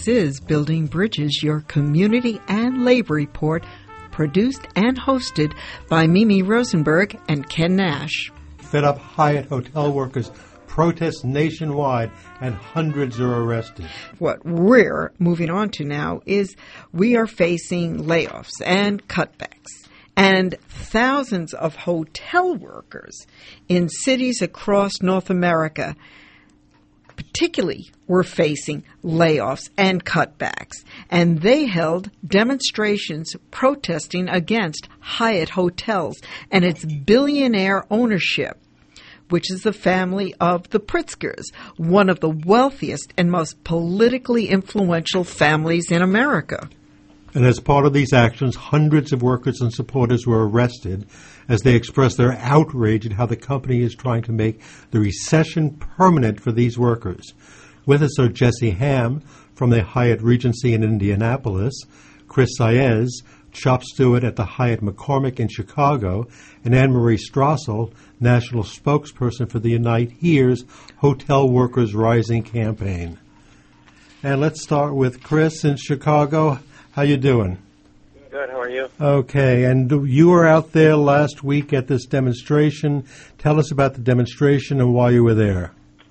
This is Building Bridges, your community and labor report, produced and hosted by Mimi Rosenberg and Ken Nash. Fed-up Hyatt hotel workers protest nationwide and hundreds are arrested. What we're moving on to now is we are facing layoffs and cutbacks. And thousands of hotel workers in cities across North America particularly were facing layoffs and cutbacks. And they held demonstrations protesting against Hyatt Hotels and its billionaire ownership, which is the family of the Pritzkers, one of the wealthiest and most politically influential families in America. And as part of these actions, hundreds of workers and supporters were arrested as they expressed their outrage at how the company is trying to make the recession permanent for these workers. With us are Jesse Ham from the Hyatt Regency in Indianapolis, Chris Saez, shop steward at the Hyatt McCormick in Chicago, and Anne-Marie Strassel, national spokesperson for the Unite Here's Hotel Workers Rising campaign. And let's start with Chris in Chicago. How you doing? Good. How are you? Okay. And you were out there last week at this demonstration. Tell us about the demonstration and why you were there.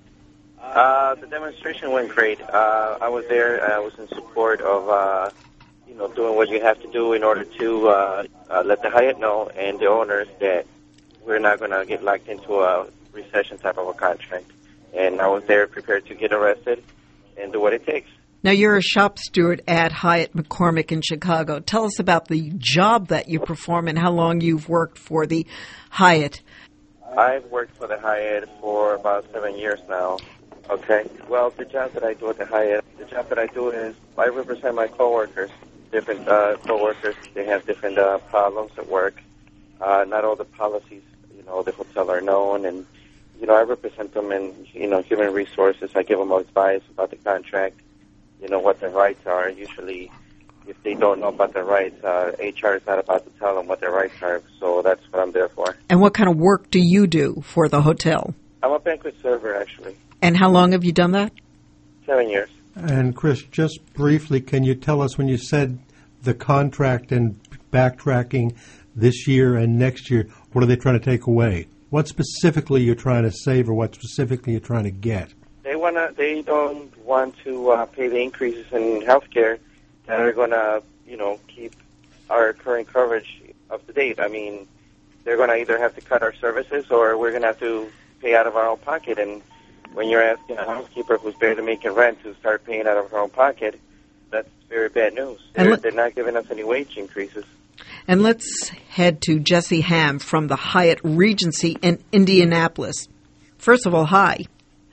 The demonstration went great. I was there. I was in support of, doing what you have to do in order to let the Hyatt know and the owners that we're not going to get locked into a recession type of a contract. And I was there prepared to get arrested and do what it takes. Now, you're a shop steward at Hyatt McCormick in Chicago. Tell us about the job that you perform and how long you've worked for the Hyatt. I've worked for the Hyatt for about 7 years now. Okay. Well, the job that I do at the Hyatt, is I represent my coworkers, different coworkers. They have different problems at work. Not all the policies, the hotel are known, and I represent them in human resources. I give them advice about the contract. What their rights are. Usually, if they don't know about their rights, HR is not about to tell them what their rights are. So that's what I'm there for. And what kind of work do you do for the hotel? I'm a banquet server, actually. And how long have you done that? 7 years. And Chris, just briefly, can you tell us when you said the contract and backtracking this year and next year, what are they trying to take away? What specifically you're trying to save or what specifically you're trying to get? They don't want to pay the increases in health care that are going to, keep our current coverage up to date. I mean, they're going to either have to cut our services or we're going to have to pay out of our own pocket. And when you're asking a housekeeper who's barely making rent to start paying out of her own pocket, that's very bad news. They're not giving us any wage increases. And let's head to Jesse Ham from the Hyatt Regency in Indianapolis. First of all, hi.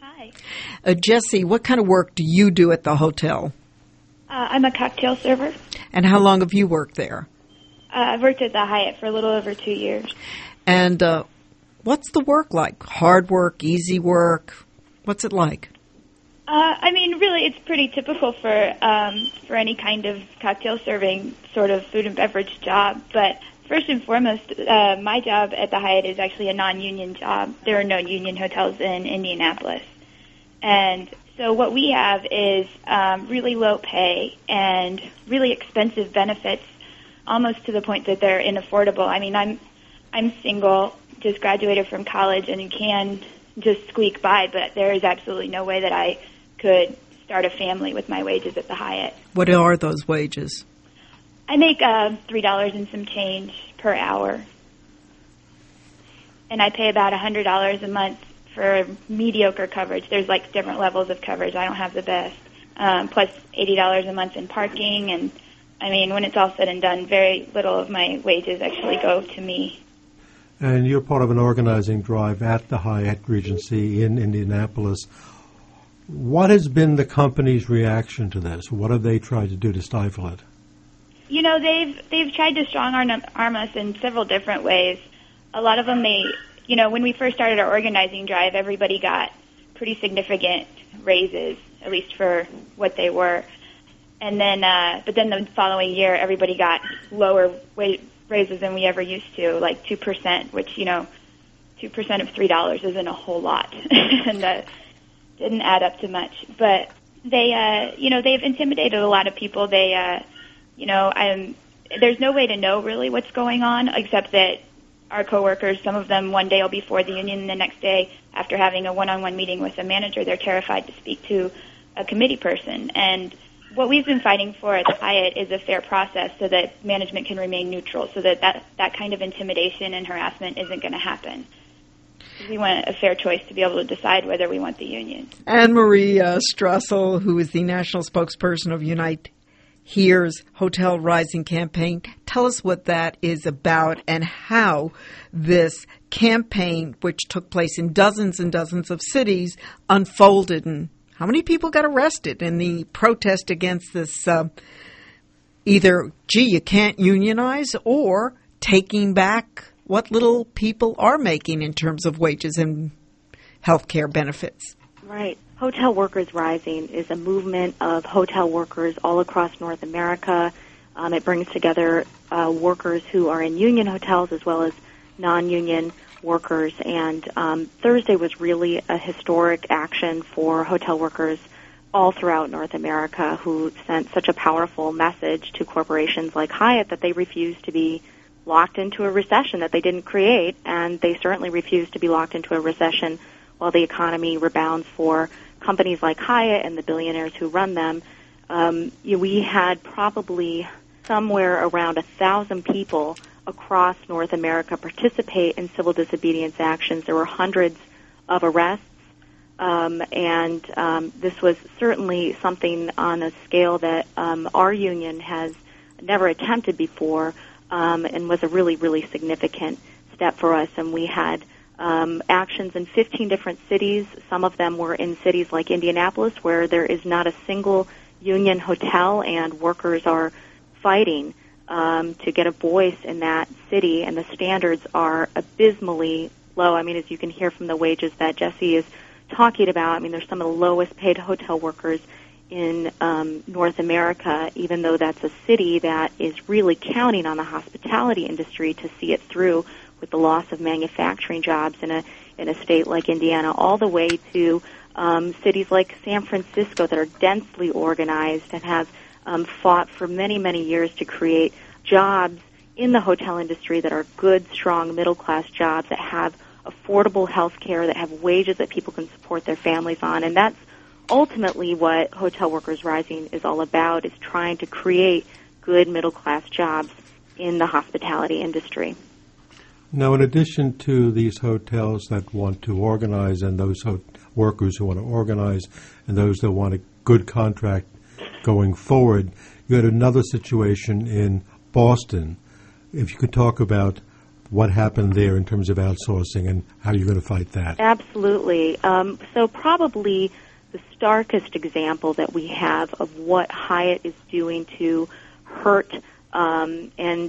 Jesse, what kind of work do you do at the hotel? I'm a cocktail server. And how long have you worked there? I've worked at the Hyatt for a little over 2 years. And what's the work like? Hard work, easy work? What's it like? Really, it's pretty typical for any kind of cocktail serving sort of food and beverage job. But first and foremost, my job at the Hyatt is actually a non-union job. There are no union hotels in Indianapolis. And so what we have is really low pay and really expensive benefits, almost to the point that they're inaffordable. I mean, I'm single, just graduated from college, and can just squeak by, but there is absolutely no way that I could start a family with my wages at the Hyatt. What are those wages? I make $3 and some change per hour, and I pay about $100 a month for mediocre coverage. There's different levels of coverage. I don't have the best. Plus $80 a month in parking. And when it's all said and done, very little of my wages actually go to me. And you're part of an organizing drive at the Hyatt Regency in Indianapolis. What has been the company's reaction to this? What have they tried to do to stifle it? They've tried to strong-arm us in several different ways. A lot of them, when we first started our organizing drive, everybody got pretty significant raises, at least for what they were. And then, but then the following year, everybody got lower raises than we ever used to, like 2%, which, 2% of $3 isn't a whole lot. And that didn't add up to much. But they've intimidated a lot of people. There's no way to know really what's going on, except that our coworkers, some of them one day will be for the union, and the next day, after having a one-on-one meeting with a manager, they're terrified to speak to a committee person. And what we've been fighting for at the Hyatt is a fair process so that management can remain neutral, so that kind of intimidation and harassment isn't going to happen. We want a fair choice to be able to decide whether we want the union. Anne-Marie Strassel, who is the national spokesperson of Unite Here's Hotel Rising campaign. Tell us what that is about and how this campaign, which took place in dozens and dozens of cities, unfolded, and how many people got arrested in the protest against this either, you can't unionize, or taking back what little people are making in terms of wages and health care benefits. Right. Hotel Workers Rising is a movement of hotel workers all across North America. It brings together workers who are in union hotels as well as non-union workers. And Thursday was really a historic action for hotel workers all throughout North America who sent such a powerful message to corporations like Hyatt that they refuse to be locked into a recession that they didn't create, and they certainly refuse to be locked into a recession while the economy rebounds for companies like Hyatt and the billionaires who run them. We had probably somewhere around 1,000 people across North America participate in civil disobedience actions. There were hundreds of arrests, and this was certainly something on a scale that our union has never attempted before, and was a really, really significant step for us. And we had actions in 15 different cities. Some of them were in cities like Indianapolis, where there is not a single union hotel, and workers are fighting to get a voice in that city, and the standards are abysmally low. I mean, as you can hear from the wages that Jesse is talking about, I mean, there's some of the lowest paid hotel workers in North America, even though that's a city that is really counting on the hospitality industry to see it through, with the loss of manufacturing jobs in a state like Indiana, all the way to cities like San Francisco that are densely organized and have fought for many, many years to create jobs in the hotel industry that are good, strong, middle-class jobs that have affordable health care, that have wages that people can support their families on. And that's ultimately what Hotel Workers Rising is all about, is trying to create good middle-class jobs in the hospitality industry. Now, in addition to these hotels that want to organize and those workers who want to organize and those that want a good contract going forward, you had another situation in Boston. If you could talk about what happened there in terms of outsourcing and how you're going to fight that. Absolutely. So probably the starkest example that we have of what Hyatt is doing to hurt and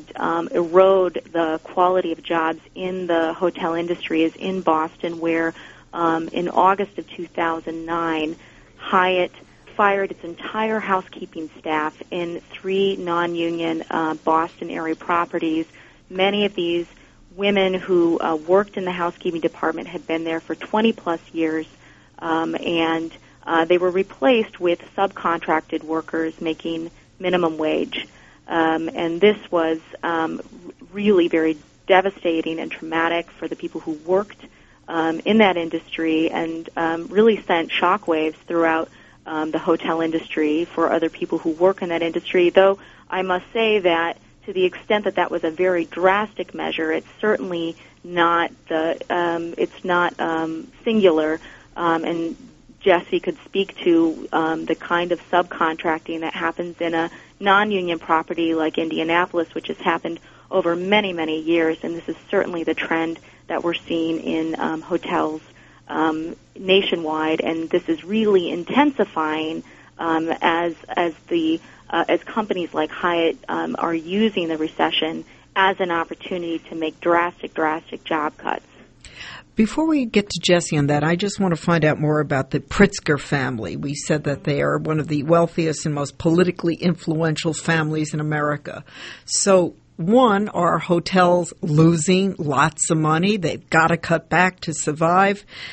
erode the quality of jobs in the hotel industry is in Boston, where in August of 2009, Hyatt fired its entire housekeeping staff in 3 non-union Boston area properties. Many of these women who worked in the housekeeping department had been there for 20-plus years, and they were replaced with subcontracted workers making minimum wage. And this was really very devastating and traumatic for the people who worked in that industry, and really sent shockwaves throughout the hotel industry for other people who work in that industry. Though I must say that to the extent that that was a very drastic measure, it's certainly not singular, and Jesse could speak to the kind of subcontracting that happens in a non-union property like Indianapolis, which has happened over many, many years, and this is certainly the trend that we're seeing in hotels nationwide, and this is really intensifying as companies like Hyatt are using the recession as an opportunity to make drastic job cuts. Before we get to Jesse on that, I just want to find out more about the Pritzker family. We said that they are one of the wealthiest and most politically influential families in America. So, one, are hotels losing lots of money? They've got to cut back to survive.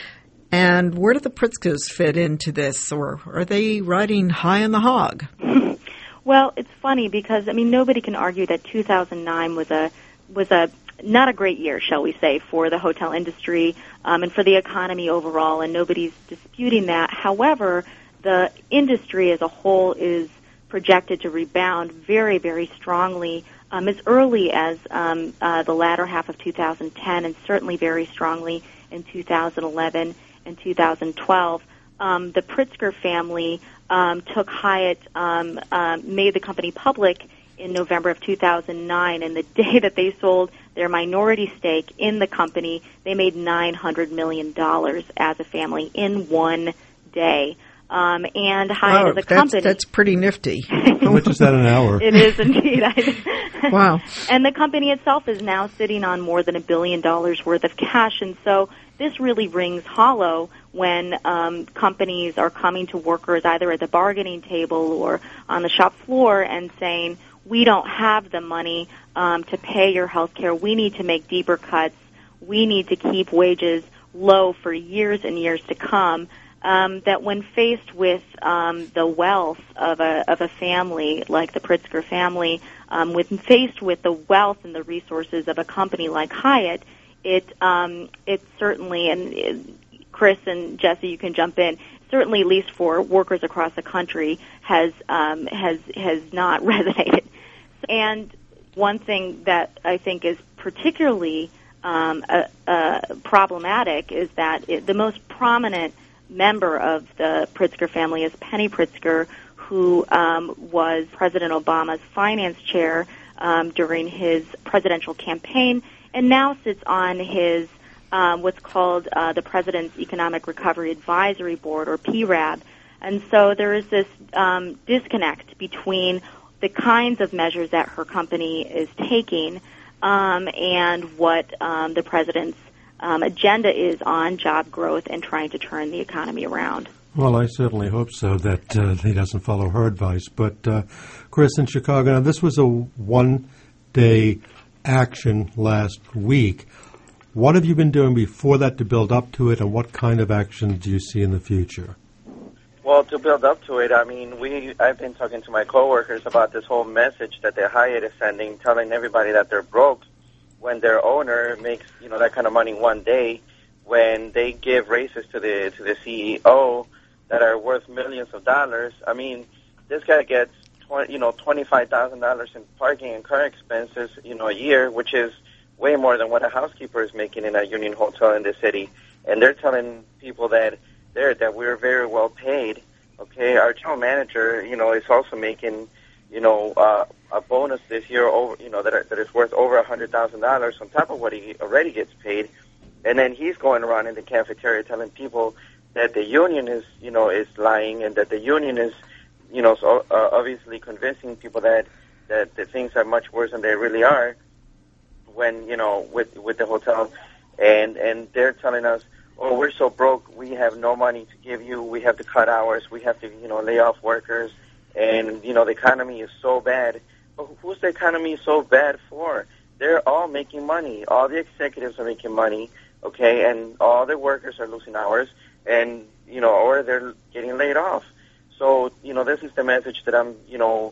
And where do the Pritzkers fit into this, or are they riding high on the hog? Well, it's funny because, I mean, nobody can argue that 2009 was a not a great year, shall we say, for the hotel industry and for the economy overall, and nobody's disputing that. However, the industry as a whole is projected to rebound very, very strongly as early as the latter half of 2010 and certainly very strongly in 2011 and 2012. The Pritzker family took Hyatt, made the company public in November of 2009, and the day that they sold their minority stake in the company, they made $900 million as a family in one day. And Hyatt as a company... That's pretty nifty. How much is that an hour? It is indeed. Wow. And the company itself is now sitting on more than $1 billion worth of cash, and so this really rings hollow when companies are coming to workers either at the bargaining table or on the shop floor and saying, we don't have the money to pay your health care. We need to make deeper cuts. We need to keep wages low for years and years to come. That when faced with the wealth of a family like the Pritzker family, faced with the wealth and the resources of a company like Hyatt, it certainly, and Chris and Jesse, you can jump in, certainly at least for workers across the country has not resonated. And one thing that I think is particularly problematic is that the most prominent member of the Pritzker family is Penny Pritzker, who was President Obama's finance chair during his presidential campaign, and now sits on his what's called the President's Economic Recovery Advisory Board, or PRAB. And so there is this disconnect between the kinds of measures that her company is taking and what the President's agenda is on job growth and trying to turn the economy around. Well, I certainly hope so that he doesn't follow her advice. But, Chris, in Chicago, now this was a one-day action last week. What have you been doing before that to build up to it, and what kind of action do you see in the future? Well, to build up to it, I mean, I've been talking to my coworkers about this whole message that the Hyatt is sending, telling everybody that they're broke when their owner makes, that kind of money one day, when they give raises to the CEO that are worth millions of dollars. I mean, this guy gets $25,000 in parking and car expenses, a year, which is way more than what a housekeeper is making in a union hotel in the city. And they're telling people that we're very well paid. Okay, our general manager, is also making, a bonus this year over, that is worth over $100,000 on top of what he already gets paid. And then he's going around in the cafeteria telling people that the union is, is lying, and that the union is, so obviously convincing people that the things are much worse than they really are. When with the hotel, and they're telling us, oh, we're so broke, we have no money to give you, we have to cut hours, we have to lay off workers, and the economy is so bad. But who's the economy so bad for? They're all making money. All the executives are making money, okay, and all the workers are losing hours, and or they're getting laid off. So this is the message that I'm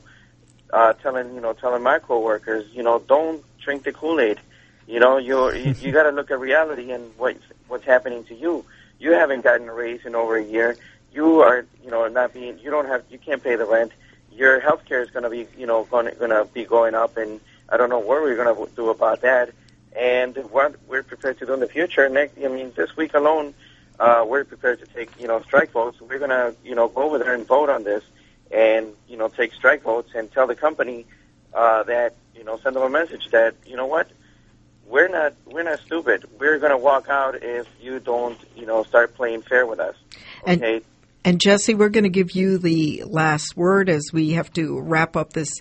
telling my coworkers, don't drink the Kool-Aid. You got to look at reality and what's happening to you. You haven't gotten a raise in over a year. You are, you can't pay the rent. Your health care is going to be, going to be going up, and I don't know what we're going to do about that. And what we're prepared to do in the future. This week alone, we're prepared to take, strike votes. We're going to, go over there and vote on this, and take strike votes and tell the company that send them a message that we're not stupid. We're going to walk out if you don't start playing fair with us. Okay. And Jesse, we're going to give you the last word as we have to wrap up this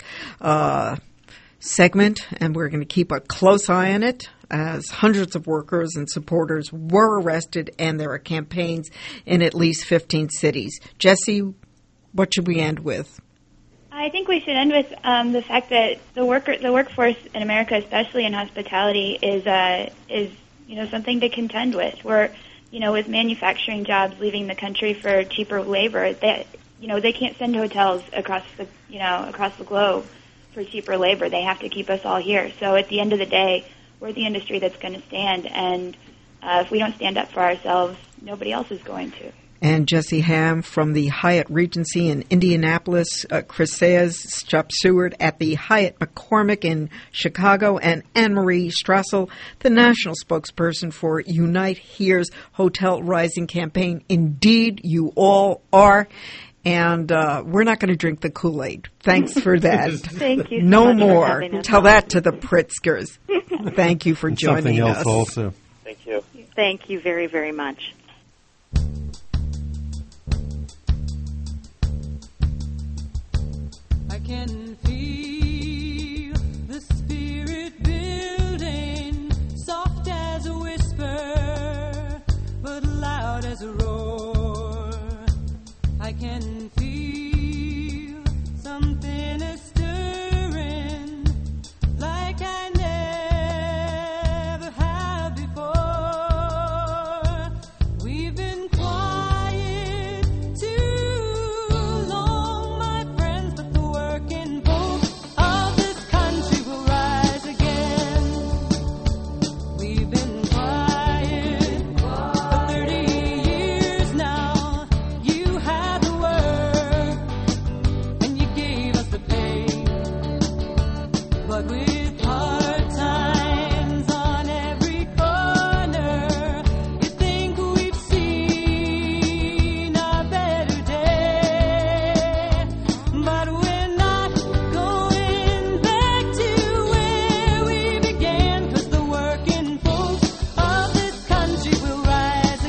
segment, and we're going to keep a close eye on it as hundreds of workers and supporters were arrested, and there are campaigns in at least 15 cities. Jesse, what should we end with? I think we should end with the fact that the workforce in America, especially in hospitality, is something to contend with. We're with manufacturing jobs leaving the country for cheaper labor, they can't send hotels across the globe for cheaper labor. They have to keep us all here. So at the end of the day, we're the industry that's going to stand, and if we don't stand up for ourselves, nobody else is going to. And Jesse Ham from the Hyatt Regency in Indianapolis, Chris Sayers, Chup Seward at the Hyatt McCormick in Chicago, and Anne-Marie Strassel, the national spokesperson for Unite Here's Hotel Rising campaign. Indeed, you all are. And we're not going to drink the Kool-Aid. Thanks for that. Thank you so no much more. for having us Tell on. that to the Pritzkers. Thank you for joining something us. else also. Thank you. Thank you very, very much. I can feel the spirit building, soft as a whisper, but loud as a roar. I can feel something is stirring, like I never have before. We've been quiet too long, my friends, but the working folk of this country will rise again. We've been quiet for 30 years now. You had the work and you gave us the pay, but with hard times on every corner, you think we've seen a better day. But we're not going back to where we began, 'cause the working folk of this country will rise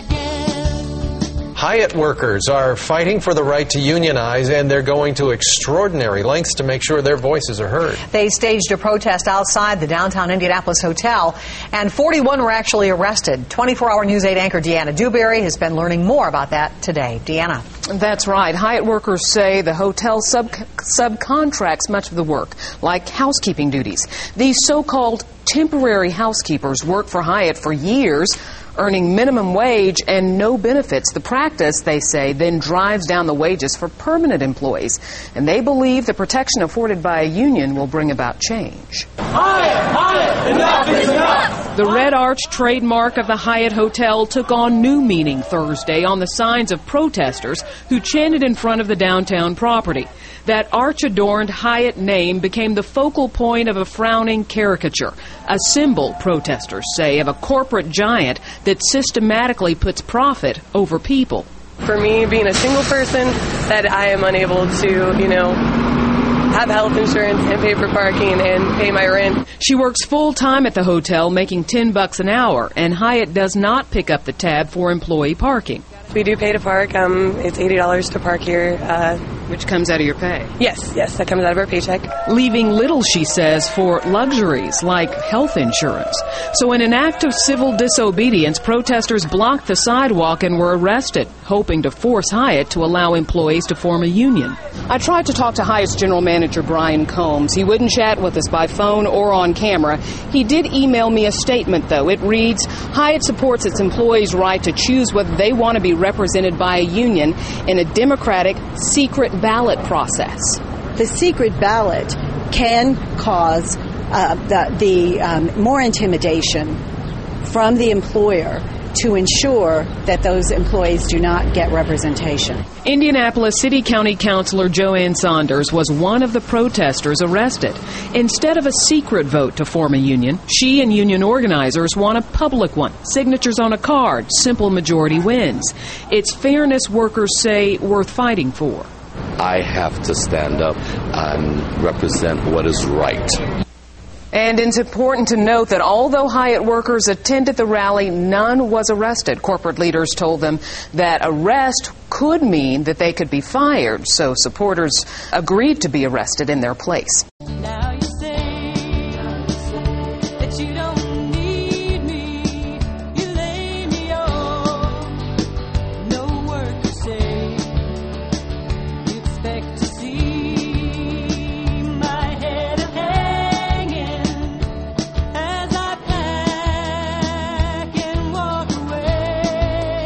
again. Hyatt workers are fighting for the right to unionize, and they're going to extraordinary lengths to make sure their voices are heard. They staged a protest outside the downtown Indianapolis hotel, and 41 were actually arrested. 24-hour News 8 anchor Deanna Dewberry has been learning more about that today. Deanna. That's right. Hyatt workers say the hotel subcontracts much of the work, like housekeeping duties. These so-called temporary housekeepers work for Hyatt for years, earning minimum wage and no benefits. The practice, they say, then drives down the wages for permanent employees. And they believe the protection afforded by a union will bring about change. Hyatt, enough is enough! The red arch trademark of the Hyatt Hotel took on new meaning Thursday on the signs of protesters who chanted in front of the downtown property. That arch-adorned Hyatt name became the focal point of a frowning caricature, a symbol, protesters say, of a corporate giant that systematically puts profit over people. For me, being a single person, that I am unable to, have health insurance and pay for parking and pay my rent. She works full-time at the hotel, making $10 an hour, and Hyatt does not pick up the tab for employee parking. We do pay to park. It's $80 to park here. Which comes out of your pay? Yes, that comes out of our paycheck. Leaving little, she says, for luxuries like health insurance. So in an act of civil disobedience, protesters blocked the sidewalk and were arrested, hoping to force Hyatt to allow employees to form a union. I tried to talk to Hyatt's general manager, Brian Combs. He wouldn't chat with us by phone or on camera. He did email me a statement, though. It reads, Hyatt supports its employees' right to choose whether they want to be represented by a union in a democratic, secret ballot process. The secret ballot can cause more intimidation from the employer to ensure that those employees do not get representation. Indianapolis City County Councilor Joanne Saunders was one of the protesters arrested. Instead of a secret vote to form a union, she and union organizers want a public one. Signatures on a card, simple majority wins. It's fairness workers say worth fighting for. I have to stand up and represent what is right. And it's important to note that although Hyatt workers attended the rally, none was arrested. Corporate leaders told them that arrest could mean that they could be fired, so supporters agreed to be arrested in their place. Now you say that you don't need me, you lay me off, no word to say, you expect to see my head hanging as I pack and walk away.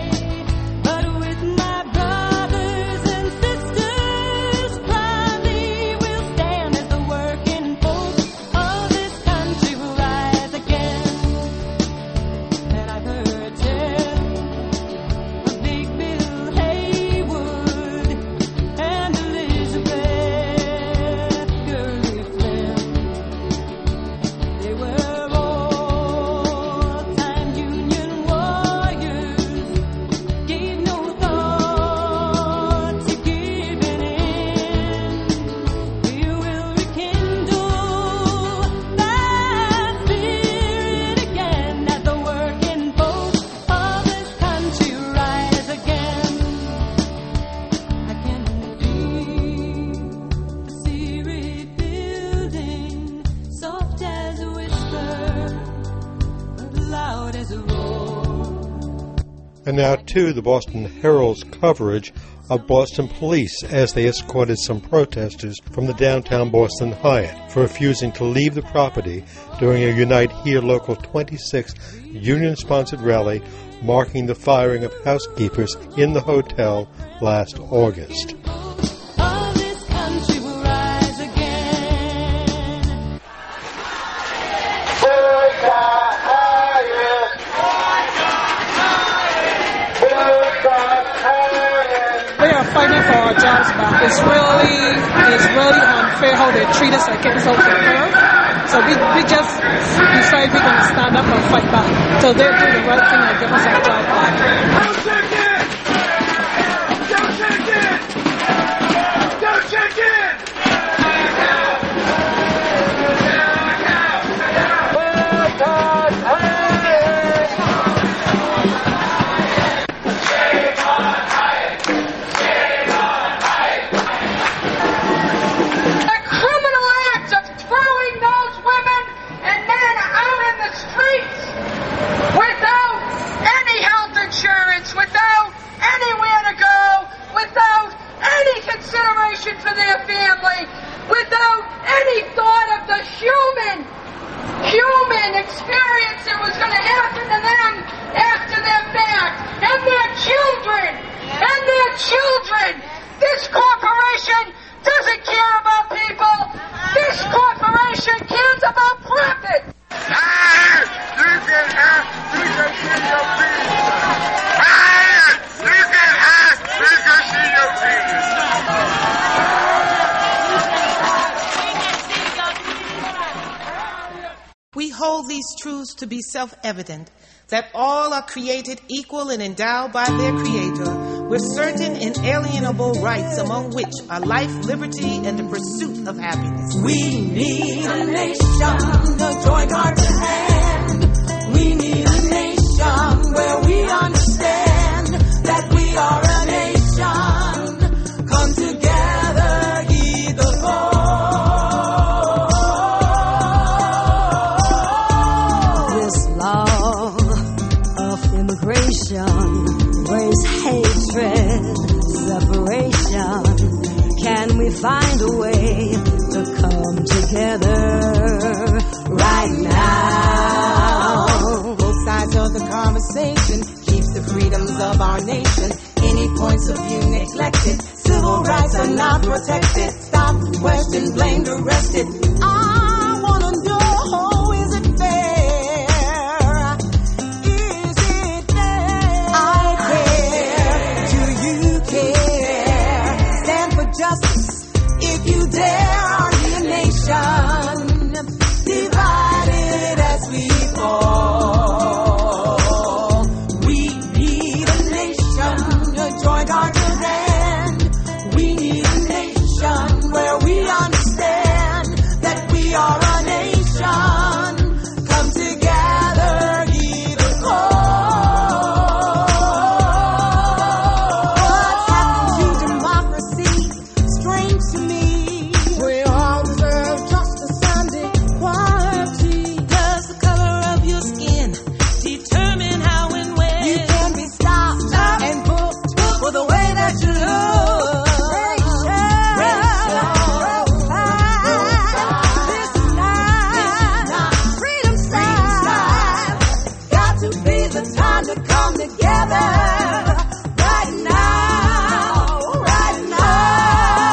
And now to the Boston Herald's coverage of Boston police as they escorted some protesters from the downtown Boston Hyatt for refusing to leave the property during a Unite Here Local 26 union-sponsored rally marking the firing of housekeepers in the hotel last August. Fighting for our jobs back. It's really unfair how they treat us like it's unfair. So we just decided we're going to stand up and fight back. So they'll do the right thing and give us our job back. Don't check it! Don't check it! Don't check it! For their family, without any thought of the human experience that was going to happen to them after their fact, and their children. This corporation doesn't care about people. This corporation cares about profit. You can have, you can see your peace. You can have, you can see your peace. We hold these truths to be self-evident, that all are created equal and endowed by their Creator with certain inalienable rights, among which are life, liberty, and the pursuit of happiness. We need a nation, a joint heart to hand. We need a nation where we understand that we are a nation. Come together, heed the call. Raise hatred, separation. Can we find a way to come together right now? Both sides of the conversation keeps the freedoms of our nation. Any points of view neglected, civil rights are not protected. Stop, question, blamed, arrested. I wanna know, is it fair? If you dare be a nation, divided as we fall. We need a nation, a joint heart to hand. We need a nation where we understand that we are a nation. Come together, heed the call. What's happened to democracy? Strange to me. We all deserve justice and equality. Does the color of your skin determine how and when you can be stopped and booked for the way that you look? This is not freedom's time. Got to be the time to come together right now, right now.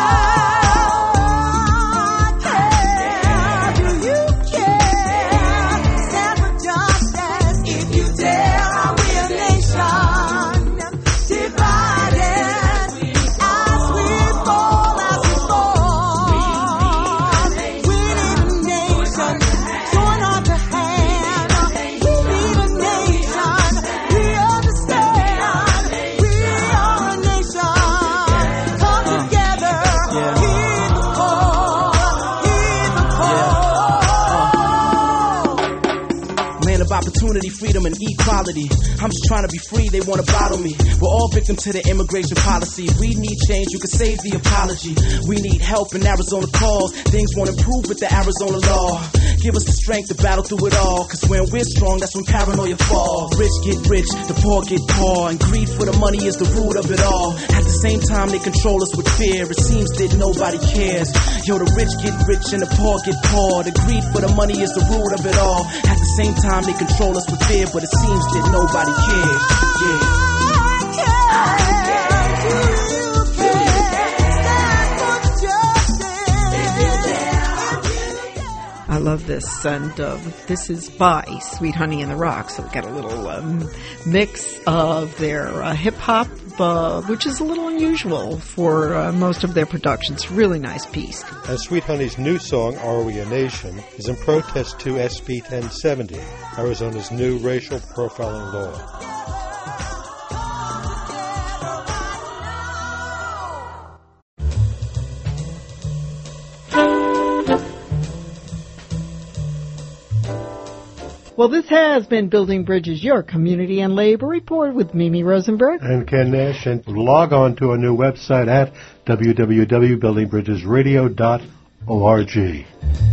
Opportunity, freedom, and equality. I'm just trying to be free, they want to bottle me. We're all victims to the immigration policy. We need change, you can save the apology. We need help in Arizona calls. Things won't improve with the Arizona law. Give us the strength to battle through it all. Cause when we're strong, that's when paranoia falls. Rich get rich, the poor get poor. And greed for the money is the root of it all. At the same time, they control us with fear. It seems that nobody cares. Yo, the rich get rich and the poor get poor. The greed for the money is the root of it all. At the same time, they control us with fear. But it seems that nobody cares. Yeah. I love this, and this is by Sweet Honey in the Rock, so we got a little mix of their hip-hop, which is a little unusual for most of their productions. Really nice piece. And Sweet Honey's new song, Are We a Nation, is in protest to SB 1070, Arizona's new racial profiling law. Well, this has been Building Bridges, your community and labor report with Mimi Rosenberg. And Ken Nash. And log on to our new website at www.buildingbridgesradio.org.